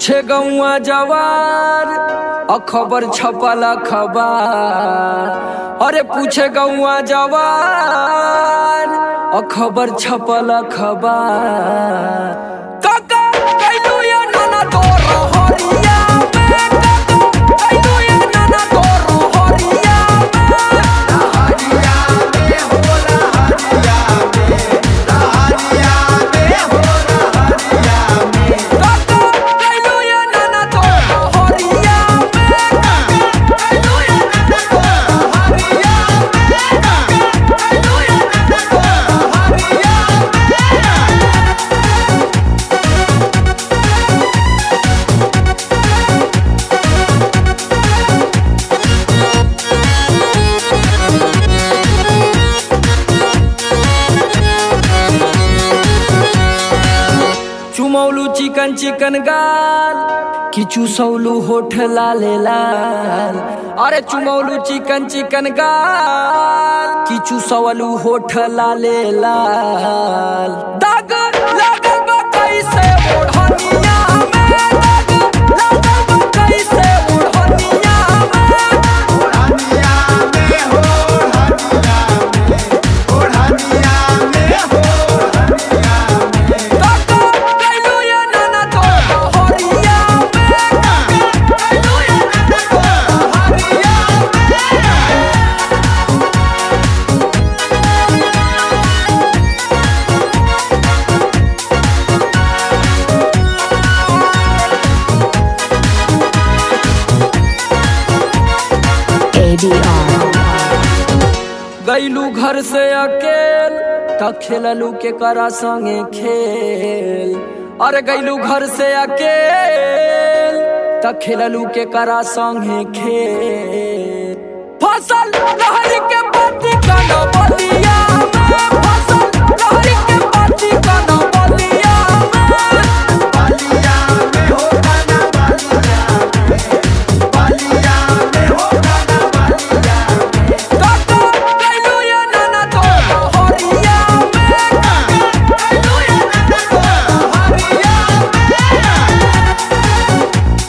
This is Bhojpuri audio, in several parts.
पूछे गौआ जवार अखबर छपल अखबार। अरे पूछे गौआ जवार अखबर छपल अखबार। काका कैलू ये नाना तोर हरिया में, काका कैलू ये नाना तोर हरिया में। लहरिया में हो लहरिया में, लहरिया में हो लहरिया में। काका कैलू ये नाना तोर हरिया में, काका कैलू ये नाना तोर हरिया में, काका कैलू ये नाना तोर हरिया में। चुमौलू चिकन चिकन गाल कि चूसौलू होठ लाले लाल। अरे चुमौलू चिकन चिकन गाल कि चूसौलू होठ लाले लाल। दाग लागल बा कैसे ओढ़निया में, दाग लागल बा कैसे ओढ़निया में। ओढ़निया में हो ओढ़निया में, ओढ़निया में हो ओढ़निया में। काका कैलू ये नाना तोर हरिया में, काका कैलू ये नाना तोर हरिया में। गईलू घर से अकेल त खेललू के करा संगे खेल। अरे गईलू घर से अकेल त खेललू के करा संगे खेल। फसल लहरी के पाती कन बलिया में, फसल लहरी के पाती कन बलिया में। बलिया में हो गाना बलिया में, बलिया में हो गाना बलिया में। काका कैलू ये नाना तोर हरिया में, काका कैलू ये नाना तोर हरिया में।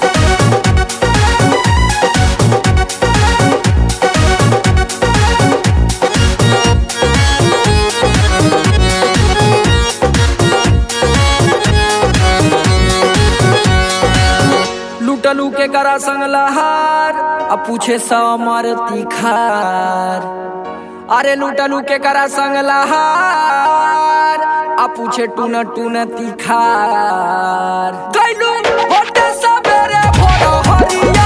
लुटलू के करा संग लहार आ पूछे समर तिखार। अरे लुटलू के करा संग लहार आ पूछे टून टून तिखार। कैलू होटे सवेरे भोर हरिया